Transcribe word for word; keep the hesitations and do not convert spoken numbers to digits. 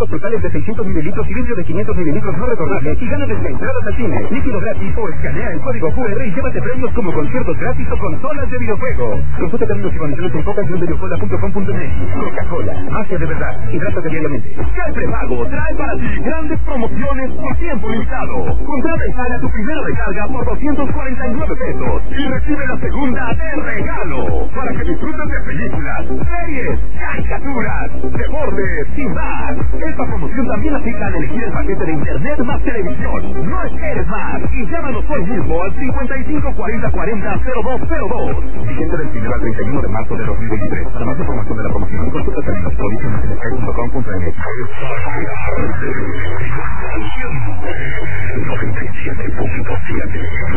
refrescos totales de seiscientos mililitros y vidrio de quinientos mililitros no retornables y gana desde entradas al cine, líquido gratis o escanea el código Q R y llévate premios como conciertos gratis o consolas de videojuegos. Consulta términos y condiciones en coca-videocola punto com punto m x. Coca-Cola, magia de verdad. Hidrátate diariamente. El prepago trae para ti grandes promociones por tiempo limitado. Contrata y paga tu primera recarga por doscientos cuarenta y nueve pesos y recibe la segunda de regalo para que disfrutes de películas, series, caricaturas, deportes y más. Esta promoción también aplica al elegir el paquete de internet más televisión. No esperes más y llámanos hoy mismo al cincuenta y cinco cuarenta cuarenta cero dos cero dos. Vigente del primero al treinta y uno de marzo de dos mil veintitrés. Para más información de la promoción, consulta términos políticos en sky punto com punto m x. noventa y siete punto siete